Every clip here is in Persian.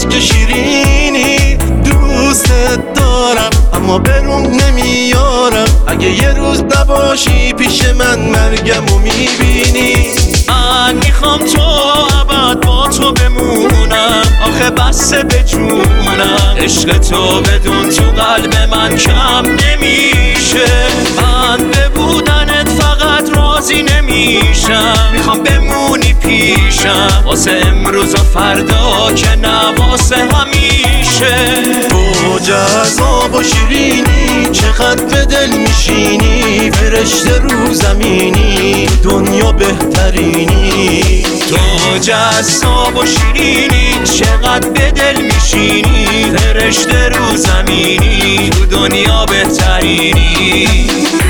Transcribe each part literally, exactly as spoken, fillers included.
که شیرینی. دوستت دارم اما برون نمیارم، اگه یه روز نباشی پیش من مرگمو میبینی. من میخوام تو ابد با تو بمونم، آخه بسه به جونم. عشق تو بدون تو قلب من کم نمیشه. من به بودنت فقط راضی نمیشم، میخوام بمونی پیشم واسه امروز و فردا که نه واسه همیشه. تو جذاب و شیرینی، چقدر به دل میشینی. فرشته رو زمینی، دنیا بهترینی. تو جذاب و شیرینی، چقدر به دل میشینی. فرشته رو زمینی، تو دنیا بهترینی.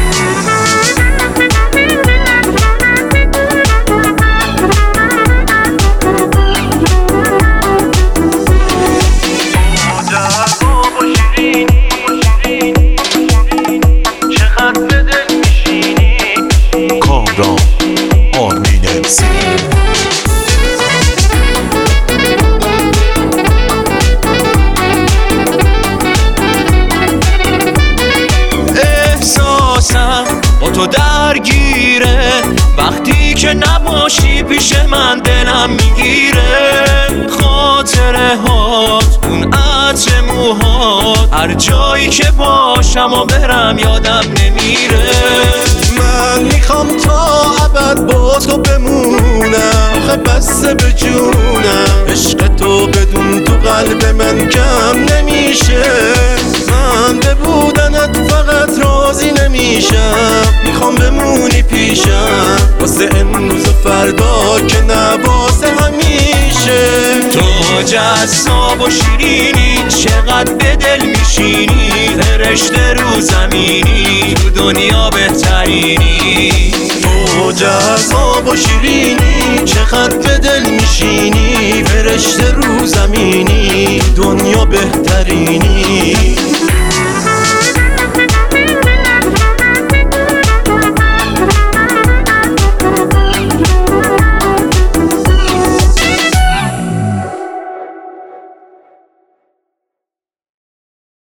با تو درگیره، وقتی که نباشی پیش من دلم میگیره. خاطره هات، اون عطر موهات، هر جایی که باشم و برم یادم نمیره. من میخوام تا ابد با تو بمونم، آخه بسته به جونم. عشق تو بدون تو قلب من کم نمیشه. من به بودنت فقط راضی نمیشم، میخوام بمونی پیشم واسه امروز و فردا که نه واسه همیشه. تو جذاب و شیرینی، چقدر به دل میشینی. فرشته رو زمینی، تو دنیا بهترینی. تو جذاب و شیرینی، چقدر به دل میشینی. فرشته رو زمینی، دنیا بهترینی.